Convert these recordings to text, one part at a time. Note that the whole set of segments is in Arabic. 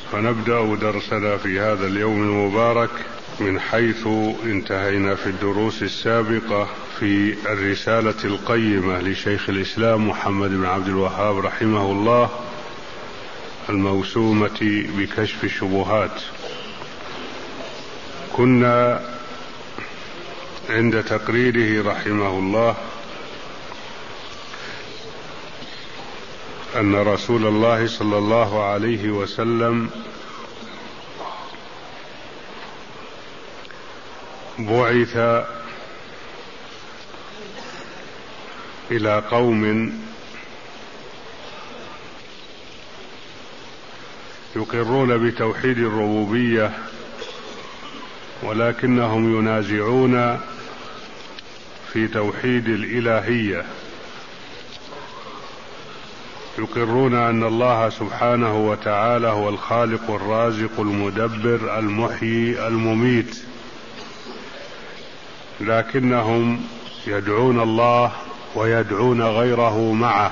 فنبدأ درسنا في هذا اليوم المبارك من حيث انتهينا في الدروس السابقة في الرسالة القيمة لشيخ الإسلام محمد بن عبد الوهاب رحمه الله الموسومة بكشف الشبهات. كنا عند تقريره رحمه الله أن رسول الله صلى الله عليه وسلم بعث إلى قوم يقرون بتوحيد الربوبية ولكنهم ينازعون في توحيد الإلهية، يقرون أن الله سبحانه وتعالى هو الخالق الرازق المدبر المحيي المميت، لكنهم يدعون الله ويدعون غيره معه،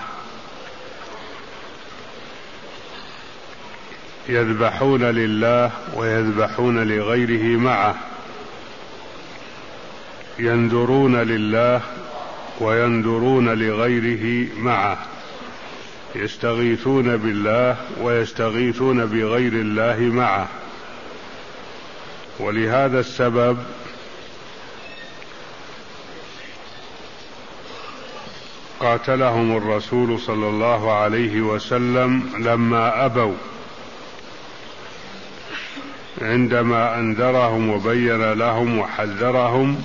يذبحون لله ويذبحون لغيره معه، ينذرون لله وينذرون لغيره معه، يستغيثون بالله ويستغيثون بغير الله معه. ولهذا السبب قاتلهم الرسول صلى الله عليه وسلم لما أبوا، عندما أنذرهم وبين لهم وحذرهم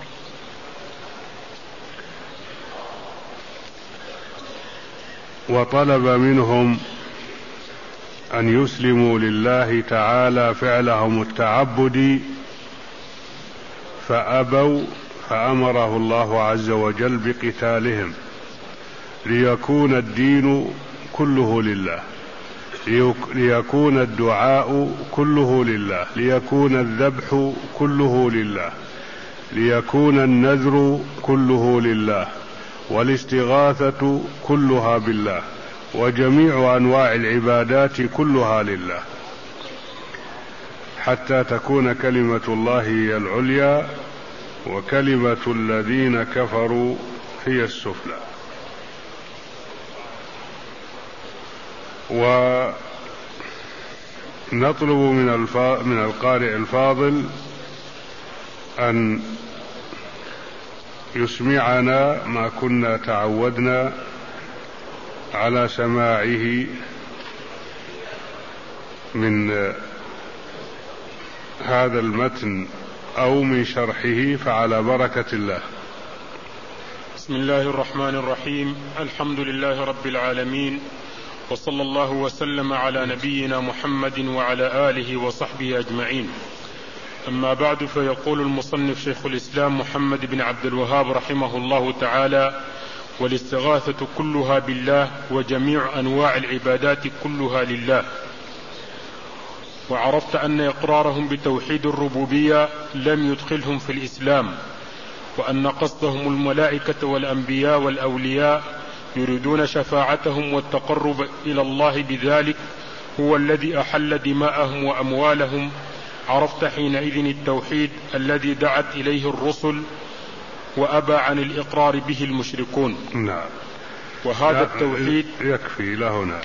وطلب منهم أن يسلموا لله تعالى فعلهم التعبدي، فأبوا، فأمره الله عز وجل بقتالهم ليكون الدين كله لله، ليكون الدعاء كله لله، ليكون الذبح كله لله، ليكون النذر كله لله، والاستغاثة كلها بالله، وجميع أنواع العبادات كلها لله، حتى تكون كلمة الله هي العليا وكلمة الذين كفروا هي السفلى. ونطلب من القارئ الفاضل أن يسمعنا ما كنا تعودنا على سماعه من هذا المتن أو من شرحه، فعلى بركة الله. بسم الله الرحمن الرحيم. الحمد لله رب العالمين، وصلى الله وسلم على نبينا محمد وعلى آله وصحبه أجمعين. أما بعد، فيقول المصنف شيخ الإسلام محمد بن عبد الوهاب رحمه الله تعالى: والاستغاثة كلها بالله، وجميع أنواع العبادات كلها لله. وعرفت أن إقرارهم بتوحيد الربوبية لم يدخلهم في الإسلام، وأن قصدهم الملائكة والأنبياء والأولياء يريدون شفاعتهم والتقرب إلى الله بذلك هو الذي أحل دماءهم وأموالهم. عرفت حينئذ التوحيد الذي دعت إليه الرسل وأبى عن الإقرار به المشركون. نعم. وهذا التوحيد يكفي لهنا.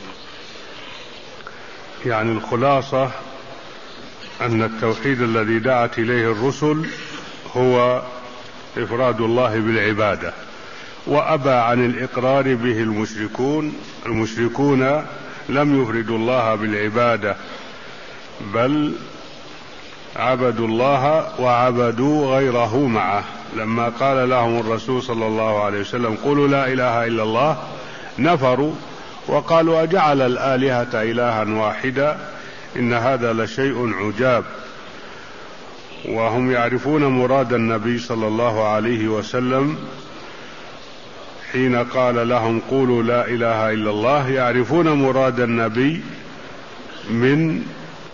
يعني الخلاصة أن التوحيد الذي دعت إليه الرسل هو إفراد الله بالعبادة، وأبى عن الإقرار به المشركون لم يفردوا الله بالعبادة، بل عبدوا الله وعبدوا غيره معه. لما قال لهم الرسول صلى الله عليه وسلم: قولوا لا إله إلا الله، نفروا وقالوا: أجعل الآلهة إلها واحدا، إن هذا لشيء عجاب. وهم يعرفون مراد النبي صلى الله عليه وسلم حين قال لهم: قولوا لا إله إلا الله، يعرفون مراد النبي من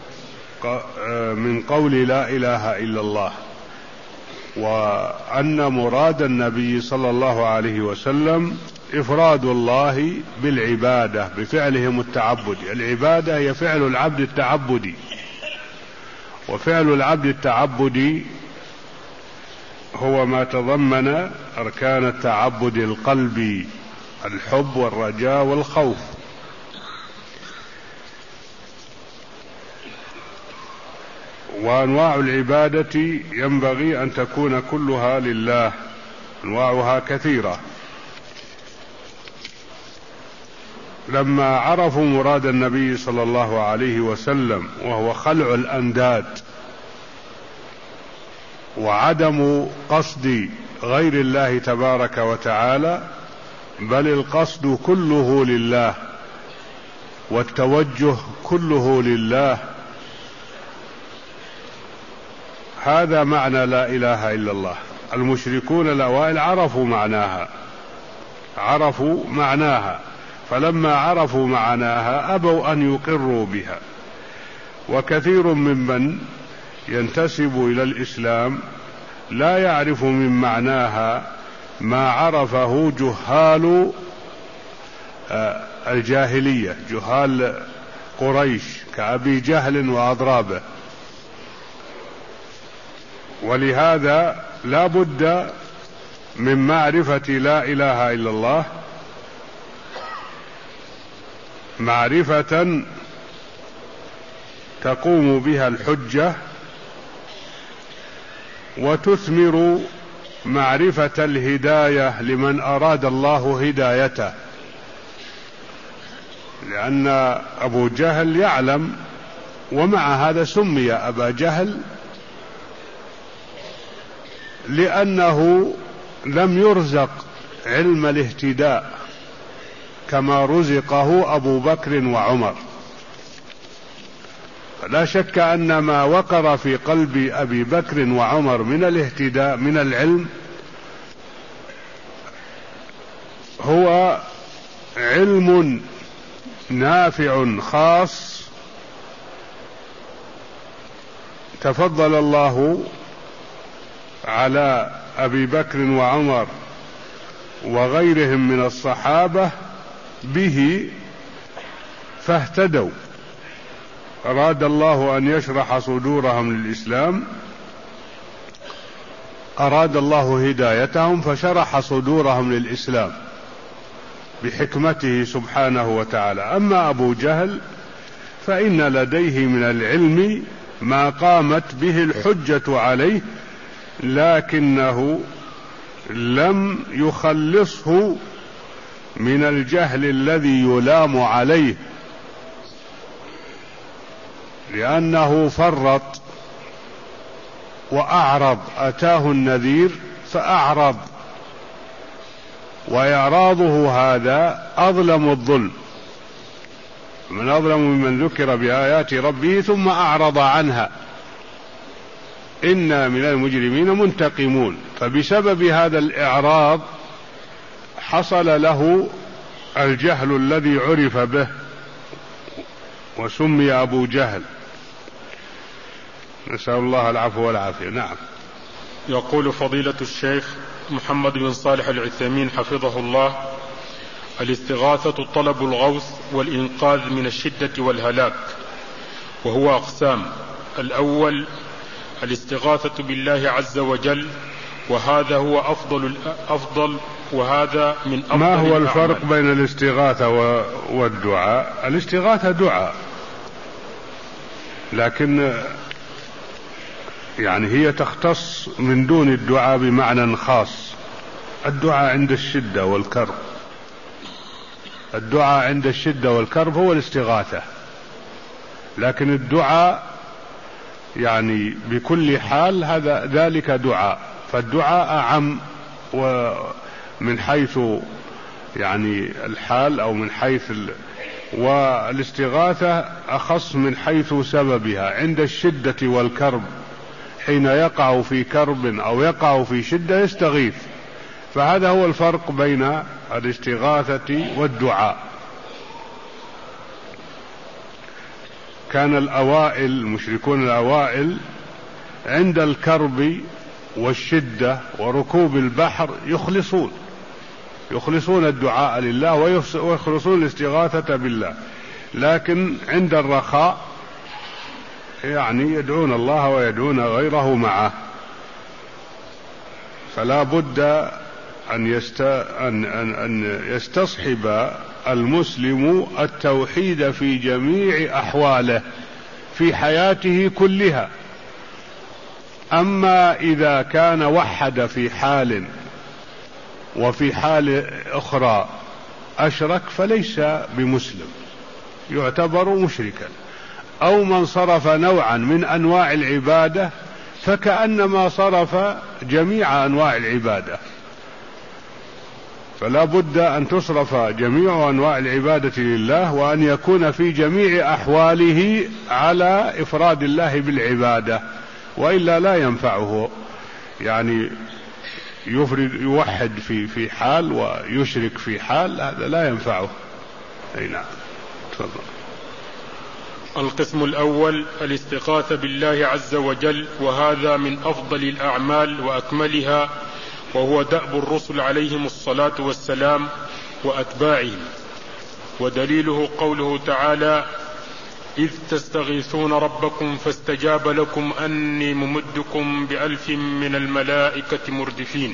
قول لا إله إلا الله، وأن مراد النبي صلى الله عليه وسلم إفراد الله بالعبادة بفعلهم التعبدي. العبادة هي فعل العبد التعبدي، وفعل العبد التعبدي هو ما تضمن أركان التعبد القلبي: الحب والرجاء والخوف. وأنواع العبادة ينبغي أن تكون كلها لله، أنواعها كثيرة. لما عرفوا مراد النبي صلى الله عليه وسلم وهو خلع الأنداد وعدم قصد غير الله تبارك وتعالى، بل القصد كله لله والتوجه كله لله، هذا معنى لا إله إلا الله. المشركون الأوائل عرفوا معناها، فلما عرفوا معناها أبوا أن يقروا بها. وكثير ممن ينتسب إلى الإسلام لا يعرف من معناها ما عرفه جهال الجاهلية، جهال قريش كأبي جهل وأضرابه. ولهذا لا بد من معرفة لا إله إلا الله معرفة تقوم بها الحجة وتثمر معرفة الهداية لمن أراد الله هدايته. لأن أبو جهل يعلم، ومع هذا سمي أبا جهل لأنه لم يرزق علم الاهتداء كما رزقه أبو بكر وعمر. لا شك أن ما وقر في قلب أبي بكر وعمر من الاهتداء من العلم هو علم نافع خاص تفضل الله على أبي بكر وعمر وغيرهم من الصحابة به فاهتدوا. أراد الله أن يشرح صدورهم للإسلام، أراد الله هدايتهم فشرح صدورهم للإسلام بحكمته سبحانه وتعالى. أما أبو جهل فإن لديه من العلم ما قامت به الحجة عليه، لكنه لم يخلصه من الجهل الذي يلام عليه، لأنه فرط وأعرض. أتاه النذير فأعرض، وإعراضه هذا أظلم الظلم. من أظلم ممن ذكر بآيات ربه ثم أعرض عنها، إنا من المجرمين منتقمون. فبسبب هذا الإعراض حصل له الجهل الذي عرف به وسمي أبو جهل. نسأل الله العفو والعافية. نعم. يقول فضيلة الشيخ محمد بن صالح العثيمين حفظه الله: الاستغاثة طلب الغوث والإنقاذ من الشدة والهلاك، وهو أقسام. الأول الاستغاثة بالله عز وجل، وهذا هو أفضل وهذا من أفضل. ما هو الفرق بين الاستغاثة والدعاء؟ الاستغاثة دعاء، لكن يعني هي تختص من دون الدعاء بمعنى خاص. الدعاء عند الشدة والكرب، الدعاء عند الشدة والكرب هو الاستغاثة، لكن الدعاء يعني بكل حال هذا ذلك دعاء. فالدعاء أعم ومن حيث يعني الحال أو من حيث والاستغاثة أخص من حيث سببها. عند الشدة والكرب حين يقع في كرب أو يقع في شدة يستغيث، فهذا هو الفرق بين الاستغاثة والدعاء. كان الأوائل المشركون الأوائل عند الكرب والشدة وركوب البحر يخلصون، يخلصون الدعاء لله ويخلصون الاستغاثة بالله، لكن عند الرخاء يعني يدعون الله ويدعون غيره معه. فلا بد أن يستصحب المسلم التوحيد في جميع أحواله في حياته كلها. أما إذا كان وحد في حال وفي حال أخرى أشرك فليس بمسلم، يعتبر مشركا. أو من صرف نوعا من أنواع العبادة فكأنما صرف جميع أنواع العبادة. فلا بد أن تصرف جميع أنواع العبادة لله، وأن يكون في جميع أحواله على إفراد الله بالعبادة، وإلا لا ينفعه. يعني يوحد في حال ويشرك في حال، هذا لا ينفعه. أي نعم. تفضل. القسم الأول الاستغاثة بالله عز وجل، وهذا من أفضل الأعمال وأكملها، وهو دأب الرسل عليهم الصلاة والسلام وأتباعهم. ودليله قوله تعالى: إذ تستغيثون ربكم فاستجاب لكم أني ممدكم ب1000 من الملائكة مردفين.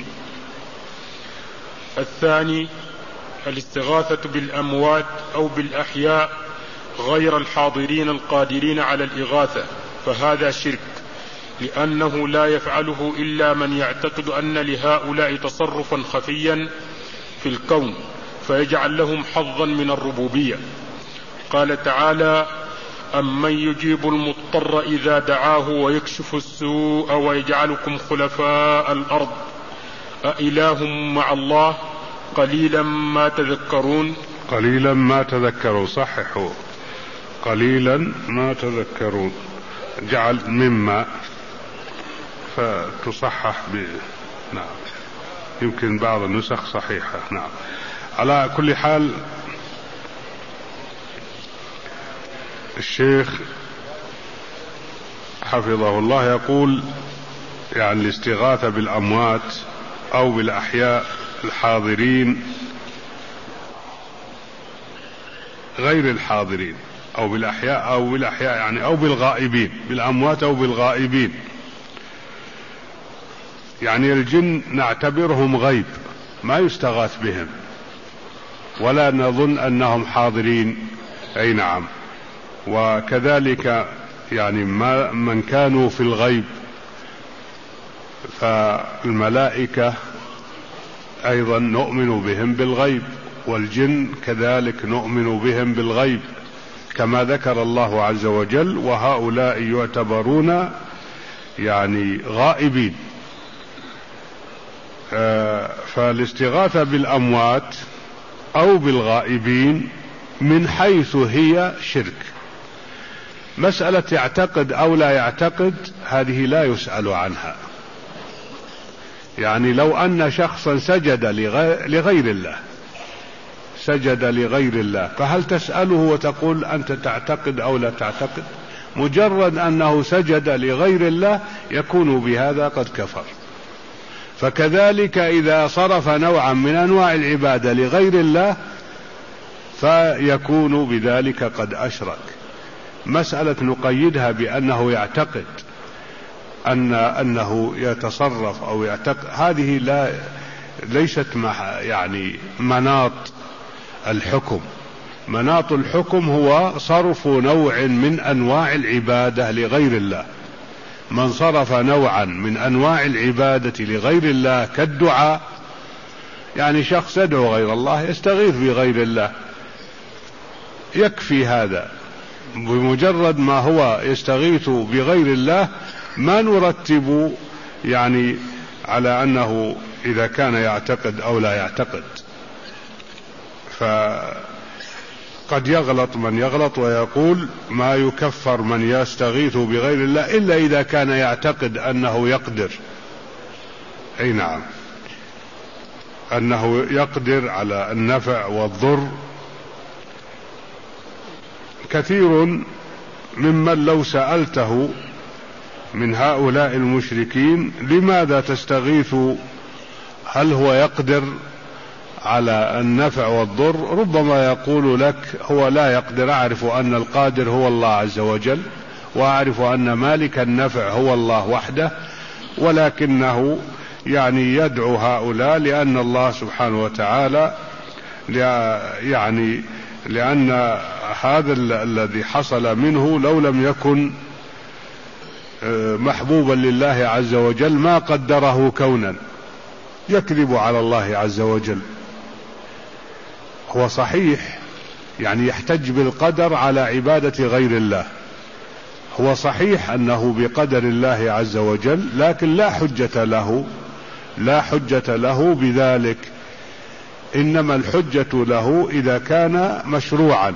الثاني الاستغاثة بالأموات أو بالأحياء غير الحاضرين القادرين على الإغاثة، فهذا شرك، لأنه لا يفعله إلا من يعتقد أن لهؤلاء تصرفا خفيا في الكون فيجعل لهم حظا من الربوبية. قال تعالى: أمن يجيب المضطر إذا دعاه ويكشف السوء ويجعلكم خلفاء الأرض أإله مع الله قليلا ما تذكرون. قليلا ما تذكرون، صححوا قليلا ما تذكرون، جعل مما فتصحح نعم، يمكن بعض النسخ صحيحة. نعم. على كل حال الشيخ حفظه الله يقول يعني الاستغاثة بالأموات أو بالأحياء الحاضرين غير الحاضرين، أو بالأحياء يعني أو بالغائبين، بالأموات أو بالغائبين. يعني الجن نعتبرهم غيب ما يستغاث بهم ولا نظن أنهم حاضرين. أي نعم. وكذلك يعني من كانوا في الغيب فالملائكة أيضا نؤمن بهم بالغيب، والجن كذلك نؤمن بهم بالغيب كما ذكر الله عز وجل: وهؤلاء يعتبرون يعني غائبين. فالاستغاثة بالأموات أو بالغائبين من حيث هي شرك. مسألة يعتقد أو لا يعتقد هذه لا يسأل عنها. يعني لو أن شخصا سجد لغير الله، سجد لغير الله، فهل تسأله وتقول أنت تعتقد أو لا تعتقد؟ مجرد أنه سجد لغير الله يكون بهذا قد كفر. فكذلك إذا صرف نوعا من أنواع العبادة لغير الله فيكون بذلك قد أشرك. مسألة نقيدها بأنه يعتقد أنه يتصرف أو يعتقد، هذه ليست يعني مناط الحكم. مناط الحكم هو صرف نوع من أنواع العبادة لغير الله. من صرف نوعا من أنواع العبادة لغير الله كالدعاء، يعني شخص يدعو غير الله، يستغيث بغير الله، يكفي هذا. بمجرد ما هو يستغيث بغير الله ما نرتب يعني على أنه إذا كان يعتقد أو لا يعتقد. فقد يغلط من يغلط ويقول ما يكفر من يستغيث بغير الله إلا إذا كان يعتقد أنه يقدر. أي نعم، أنه يقدر على النفع والضر. كثير ممن لو سألته من هؤلاء المشركين لماذا تستغيث، هل هو يقدر على النفع والضر ربما يقول لك هو لا يقدر، أعرف أن القادر هو الله عز وجل، وأعرف أن مالك النفع هو الله وحده، ولكنه يعني يدعو هؤلاء لأن الله سبحانه وتعالى يعني لأن هذا الذي حصل منه لو لم يكن محبوبا لله عز وجل ما قدره كونا، يكذب على الله عز وجل. هو صحيح يعني يحتج بالقدر على عبادة غير الله، هو صحيح أنه بقدر الله عز وجل، لكن لا حجة له بذلك، إنما الحجة له إذا كان مشروعا.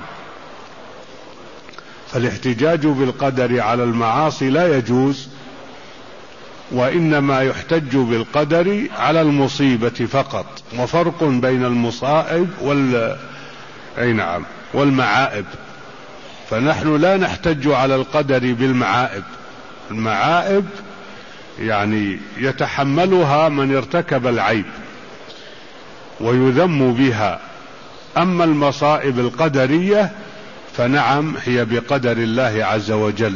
فالاحتجاج بالقدر على المعاصي لا يجوز، وإنما يحتج بالقدر على المصيبة فقط، وفرق بين المصائب والمعائب. فنحن لا نحتج على القدر بالمعائب، المعائب يعني يتحملها من ارتكب العيب ويذم بها، أما المصائب القدرية فنعم هي بقدر الله عز وجل.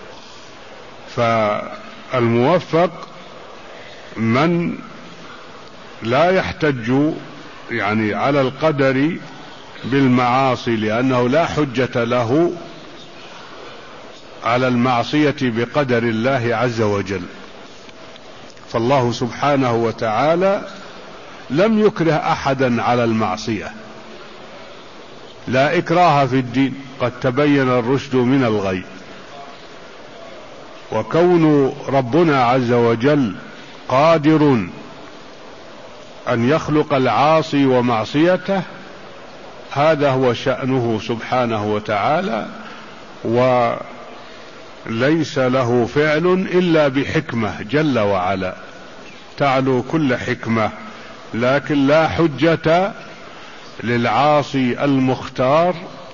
فالموفق من لا يحتج يعني على القدر بالمعاصي، لأنه لا حجة له على المعصية بقدر الله عز وجل. فالله سبحانه وتعالى لم يكره أحدا على المعصية، لا إكراه في الدين، قد تبين الرشد من الغي. وكون ربنا عز وجل قادر أن يخلق العاصي ومعصيته هذا هو شأنه سبحانه وتعالى، وليس له فعل إلا بحكمة جل وعلا تعلو كل حكمة. لكن لا حجة للعاصي المختار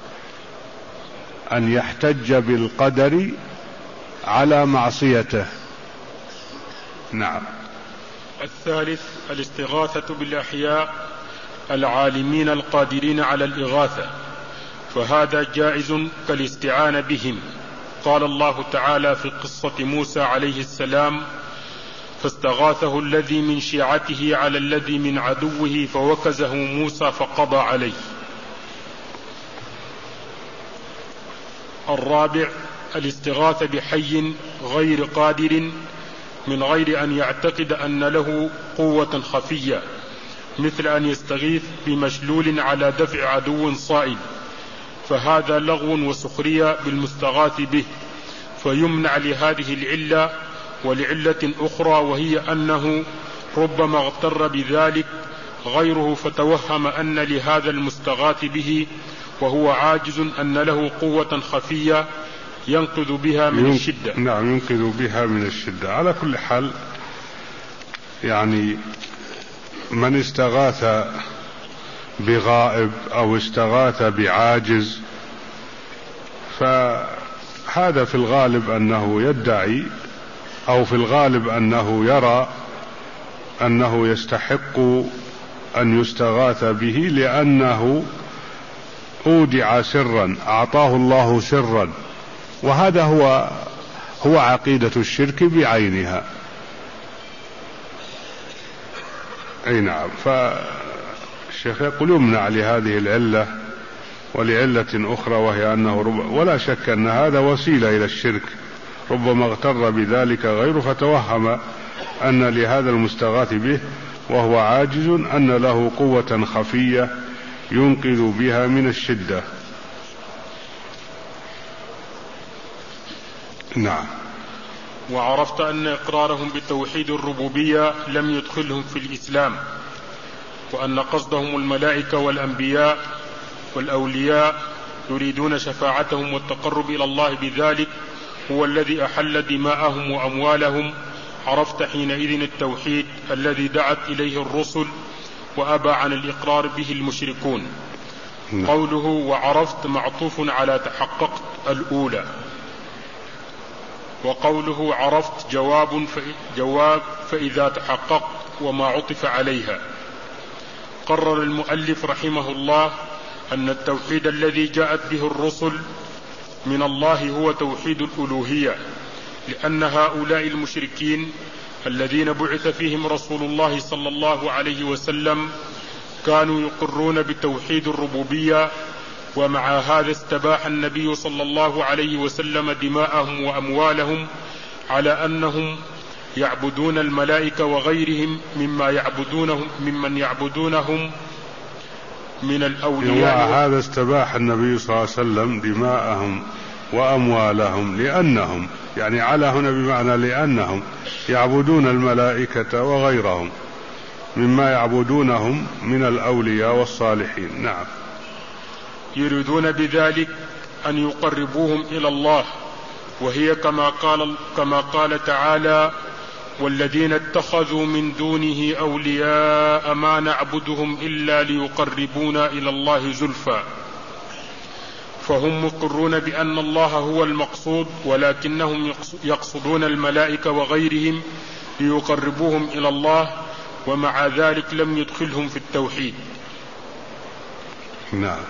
أن يحتج بالقدر على معصيته. نعم. الثالث الاستغاثة بالأحياء العالمين القادرين على الإغاثة، فهذا جائز كالاستعانة بهم. قال الله تعالى في قصة موسى عليه السلام: فاستغاثه الذي من شيعته على الذي من عدوه فوكزه موسى فقضى عليه. الرابع الاستغاثة بحي غير قادر من غير أن يعتقد أن له قوة خفية، مثل أن يستغيث بمشلول على دفع عدو صائل، فهذا لغو وسخرية بالمستغاث به، فيمنع لهذه العلة ولعلة أخرى، وهي أنه ربما اغتر بذلك غيره فتوهم أن لهذا المستغاث به وهو عاجز أن له قوة خفية ينقذ بها من الشدة. نعم، ينقذ بها من الشدة. على كل حال يعني من استغاث بغائب أو استغاث بعاجز فهذا في الغالب أنه يدعي، أو في الغالب أنه يرى أنه يستحق أن يستغاث به، لأنه أودع سرا، أعطاه الله سرا، وهذا هو عقيدة الشرك بعينها. أي نعم. فالشيخ يقول يمنع لهذه العلة ولعلة أخرى، وهي أنه ولا شك أن هذا وسيلة إلى الشرك، ربما اغتر بذلك غيره فتوهم أن لهذا المستغاث به وهو عاجز أن له قوة خفية ينقذ بها من الشدة. نعم. وعرفت أن إقرارهم بتوحيد الربوبية لم يدخلهم في الإسلام، وأن قصدهم الملائكة والأنبياء والأولياء يريدون شفاعتهم والتقرب إلى الله بذلك هو الذي أحل دماءهم وأموالهم. عرفت حينئذ التوحيد الذي دعت إليه الرسل وأبى عن الإقرار به المشركون. قوله وعرفت معطوف على تحققت الأولى، وقوله عرفت جواب فإذا تحققت وما عطف عليها. قرر المؤلف رحمه الله أن التوحيد الذي جاءت به الرسل من الله هو توحيد الألوهية، لأن هؤلاء المشركين الذين بعث فيهم رسول الله صلى الله عليه وسلم كانوا يقرون بتوحيد الربوبية، ومع هذا استباح النبي صلى الله عليه وسلم دماءهم وأموالهم على أنهم يعبدون الملائكة وغيرهم ممن يعبدونهم من الأولياء. هذا استباح النبي صلى الله عليه وسلم دماءهم وأموالهم لأنهم، يعني على هنا بمعنى لأنهم يعبدون الملائكة وغيرهم مما يعبدونهم من الأولياء والصالحين. نعم. يريدون بذلك أن يقربوهم إلى الله، وهي كما قال تعالى: والذين اتخذوا من دونه أولياء ما نعبدهم إلا ليقربونا إلى الله زلفى. فهم مقرون بأن الله هو المقصود، ولكنهم يقصدون الملائكة وغيرهم ليقربوهم إلى الله، ومع ذلك لم يدخلهم في التوحيد. نعم.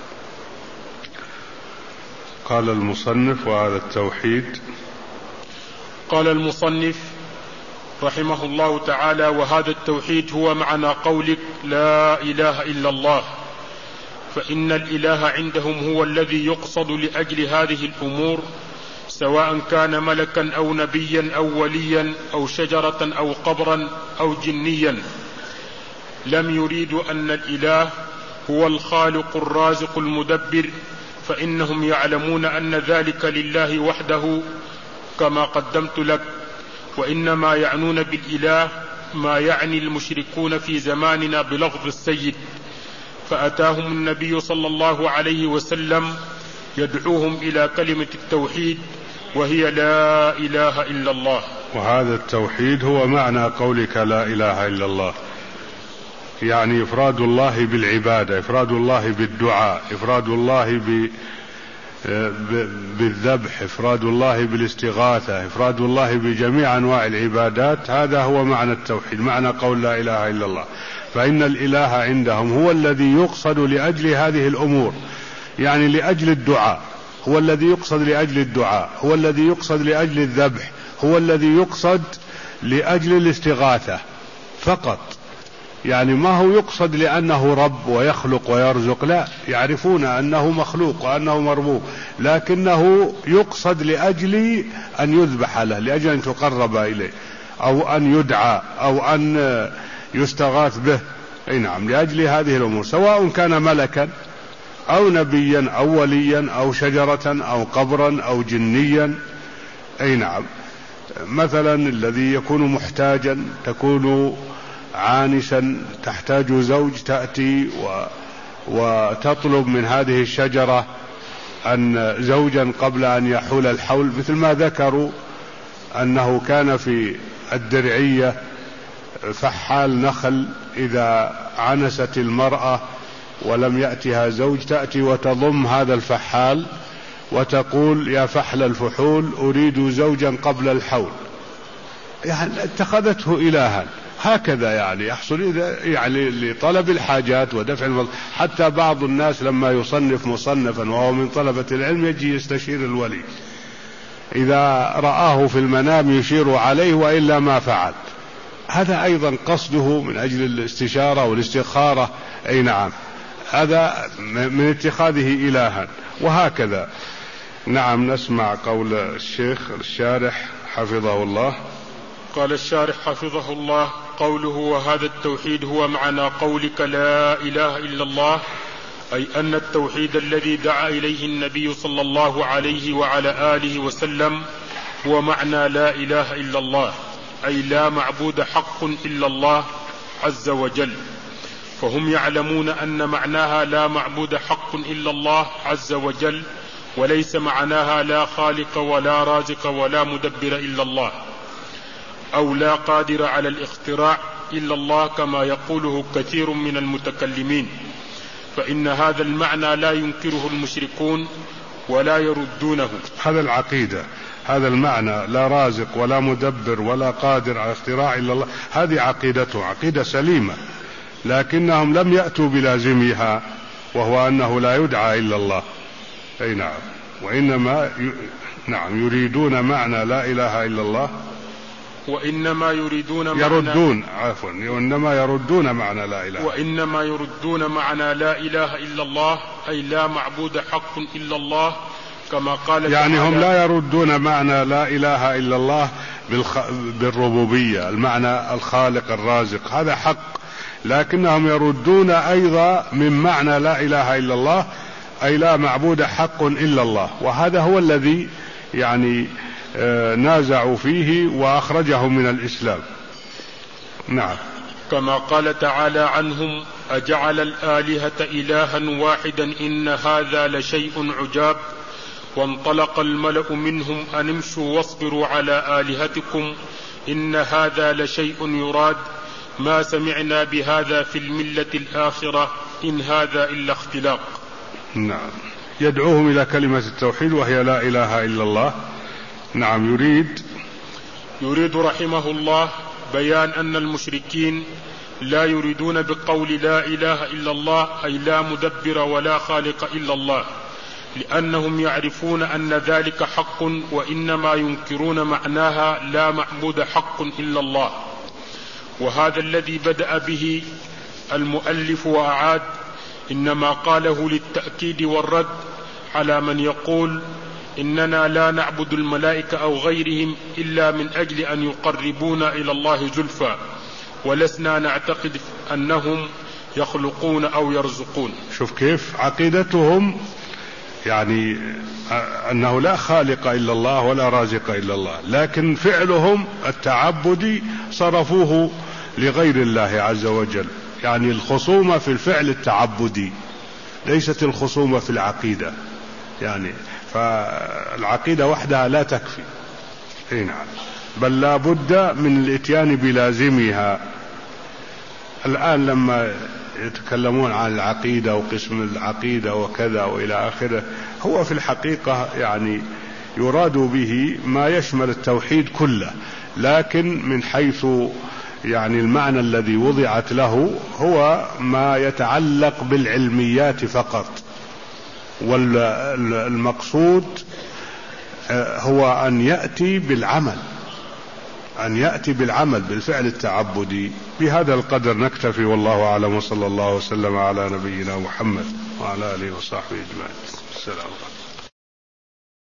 قال المصنف: وهذا التوحيد. قال المصنف رحمه الله تعالى: وهذا التوحيد هو معنى قولك لا إله إلا الله، فإن الإله عندهم هو الذي يقصد لأجل هذه الأمور، سواء كان ملكا أو نبيا أو وليا أو شجرة أو قبرا أو جنيا. لم يريدوا أن الإله هو الخالق الرازق المدبر، فإنهم يعلمون أن ذلك لله وحده كما قدمت لك، وإنما يعنون بالإله ما يعني المشركون في زماننا بلفظ السيد، فأتاهم النبي صلى الله عليه وسلم يدعوهم إلى كلمة التوحيد، وهي لا إله إلا الله. وهذا التوحيد هو معنى قولك لا إله إلا الله، يعني إفراد الله بالعبادة، إفراد الله بالدعاء، إفراد الله بالذبح، إفراد الله بالاستغاثة، إفراد الله بجميع أنواع العبادات. هذا هو معنى التوحيد، معنى قول لا إله إلا الله. فإن الإله عندهم هو الذي يقصد لأجل هذه الأمور، يعني لأجل الدعاء، هو الذي يقصد لأجل الدعاء، هو الذي يقصد لأجل الذبح، هو الذي يقصد لأجل الاستغاثة فقط. يعني ما هو يقصد لأنه رب ويخلق ويرزق، لا، يعرفون أنه مخلوق وأنه مربوب، لكنه يقصد لأجل أن يذبح له، لأجل أن تقرب إليه، أو أن يدعى، أو أن يستغاث به. أي نعم، لأجل هذه الأمور، سواء كان ملكا أو نبيا أو وليا أو شجرة أو قبرا أو جنيا. أي نعم. مثلا الذي يكون محتاجا، تكون عانسا تحتاج زوج، تأتي وتطلب من هذه الشجرة أن زوجا قبل أن يحول الحول، مثل ما ذكروا أنه كان في الدرعية فحال نخل، إذا عنست المرأة ولم يأتها زوج تأتي وتضم هذا الفحال وتقول: يا فحل الفحول أريد زوجا قبل الحول. يعني اتخذته إلها. هكذا يعني يحصل يعني لطلب الحاجات ودفع المضر. حتى بعض الناس لما يصنف مصنفا وهو من طلبة العلم يجي يستشير الولي، إذا رآه في المنام يشير عليه وإلا ما فعل. هذا أيضا قصده من أجل الاستشارة والاستخارة. أي نعم، هذا من اتخاذه إلها. وهكذا. نعم. نسمع قول الشيخ الشارح حفظه الله. قال الشارح حفظه الله: قوله وهذا التوحيد هو معنى قولك لا إله إلا الله، أي أن التوحيد الذي دعا إليه النبي صلى الله عليه وعلى آله وسلم هو معنى لا إله إلا الله، أي لا معبود حق إلا الله عز وجل. فهم يعلمون أن معناها لا معبود حق إلا الله عز وجل، وليس معناها لا خالق ولا رازق ولا مدبر إلا الله، أو لا قادر على الاختراع إلا الله كما يقوله كثير من المتكلمين، فإن هذا المعنى لا ينكره المشركون ولا يردونه. هذا العقيدة، هذا المعنى لا رازق ولا مدبر ولا قادر على اختراع إلا الله، هذه عقيدته، عقيدة سليمة. لكنهم لم يأتوا بلازمها، وهو أنه لا يدعى إلا الله. أي نعم. وإنما يريدون معنى لا إله إلا الله، وإنما يريدون وإنما يردون معنى لا إله، وإنما يردون معنى لا إله إلا الله، أي لا معبود حق إلا الله، كما قال يعني هم لا يردون معنى لا إله إلا الله بالربوبية، المعنى الخالق الرازق هذا حق، لكنهم يردون أيضا من معنى لا إله إلا الله، أي لا معبود حق إلا الله، وهذا هو الذي يعني نازعوا فيه وأخرجهم من الإسلام. نعم. كما قال تعالى عنهم: أجعل الآلهة إلها واحدا إن هذا لشيء عجاب، وانطلق الملأ منهم أن امشوا واصبروا على آلهتكم إن هذا لشيء يراد، ما سمعنا بهذا في الملة الآخرة إن هذا إلا اختلاق. نعم. يدعوهم إلى كلمة التوحيد وهي لا إله إلا الله. نعم. يريد رحمه الله بيان أن المشركين لا يريدون بقول لا إله إلا الله أي لا مدبر ولا خالق إلا الله، لأنهم يعرفون أن ذلك حق، وإنما ينكرون معناها لا معبود حق إلا الله. وهذا الذي بدأ به المؤلف وأعاد إنما قاله للتأكيد والرد على من يقول إننا لا نعبد الملائكة أو غيرهم إلا من أجل أن يقربونا إلى الله زلفى، ولسنا نعتقد أنهم يخلقون أو يرزقون. شوف كيف عقيدتهم، يعني أنه لا خالق إلا الله ولا رازق إلا الله، لكن فعلهم التعبدي صرفوه لغير الله عز وجل. يعني الخصومة في الفعل التعبدي، ليست الخصومة في العقيدة، يعني فالعقيدة وحدها لا تكفي. نعم. بل لا بد من الاتيان بلازمها. الآن لما يتكلمون عن العقيدة وقسم العقيدة وكذا وإلى آخره، هو في الحقيقة يعني يراد به ما يشمل التوحيد كله، لكن من حيث يعني المعنى الذي وضعت له هو ما يتعلق بالعلميات فقط، والمقصود هو أن يأتي بالعمل بالفعل التعبدي. بهذا القدر نكتفي، والله أعلم، وصلى الله وسلم على نبينا محمد وعلى آله وصحبه أجمعين. السلام عليكم.